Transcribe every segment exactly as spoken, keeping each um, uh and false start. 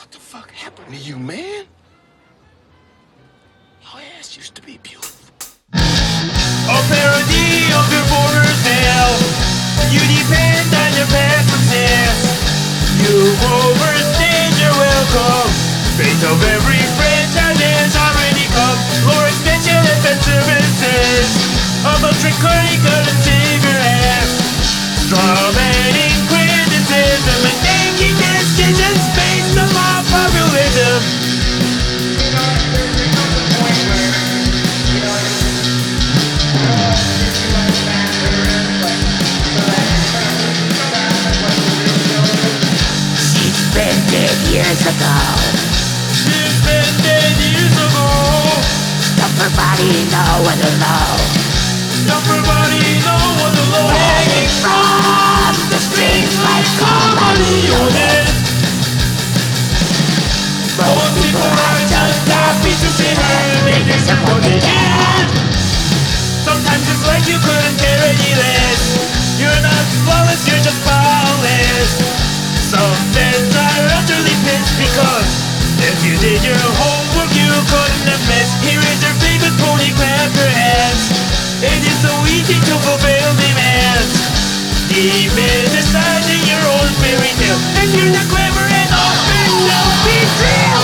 What the fuck happened to you, man? Your ass used to be beautiful. A parody of your former self. You depend on your past success. You overstayed your welcome. Fate of every franchise has already come. Lore extension and fan services of a trick you couldn't save your ass. Strawmanning criticism and making decisions based upon populism. She's been dead years ago. She's been dead years ago. Stuff her body low and low. Stuff her body low and low. Hanging from the streets like comedy unit. Most people are just happy to see her. They disappointed again. Sometimes it's like you couldn't care any less. You're not flawless, you're just flawless. Some fans are utterly pissed because if you did your homework you couldn't have missed. Here is your favorite pony, clap your hands. It is so easy to fulfill demands. Even deciding your own fairy tale. If you're not clever enough, it will be real.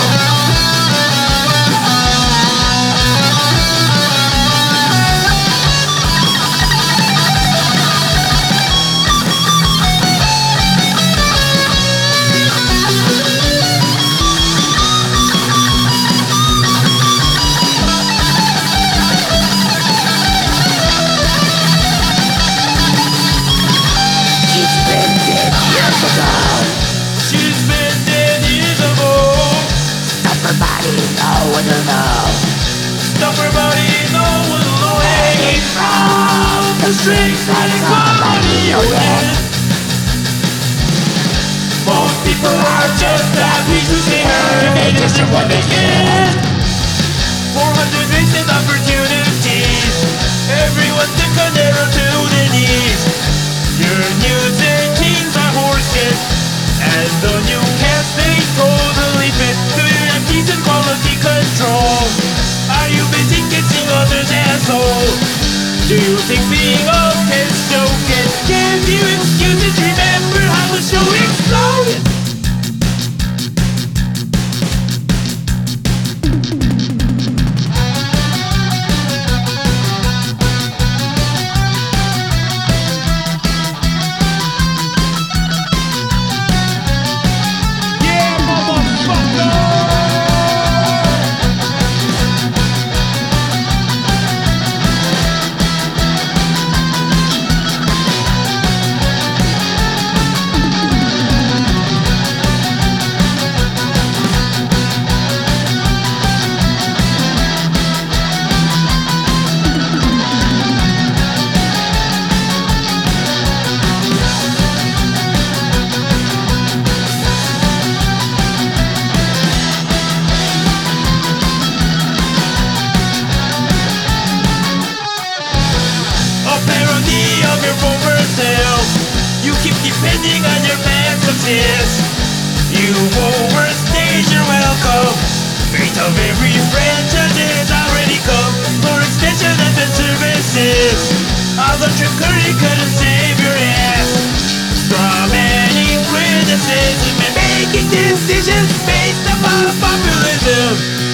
She's been dead years ago. Stuff her body low and low. Stuff her body low and low. Hanging from the strings like a comedy unit. Most people are just happy to see her. They just are what they get. four hundred wasted opportunities. Everyone's the Canero to the knees. Your news and teens are horseshit. And the new cast they totally fit. Do you have decent quality control? Are you busy kissing others' asshole? Do you think being a pest joke can give you excuses? Remember how the show exploded? You keep depending on your past success. You overstayed your welcome. Fate of every franchise has already come. For extension and fan services, all the trickery couldn't save your ass. Strawmanning criticism and making decisions based upon populism.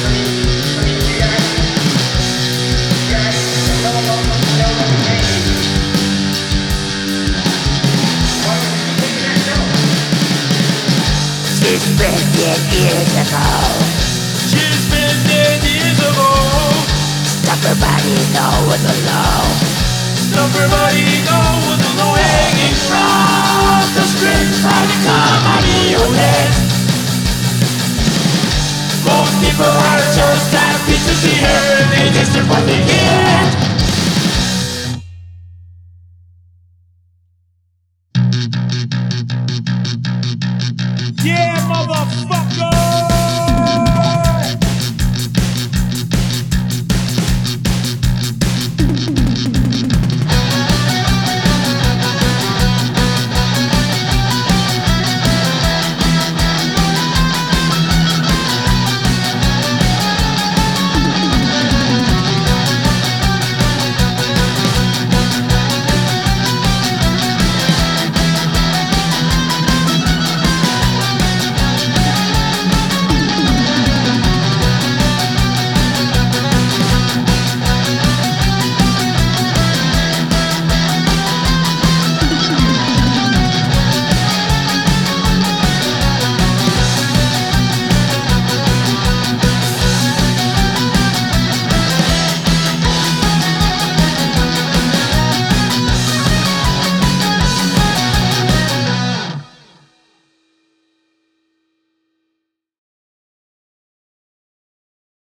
She's been dead years ago. She's been dead years ago. Stuff her body low and low. Stuff her body low and low. Hanging from the strings like a comedy unit. Most people are just happy to see her. They just are what they get.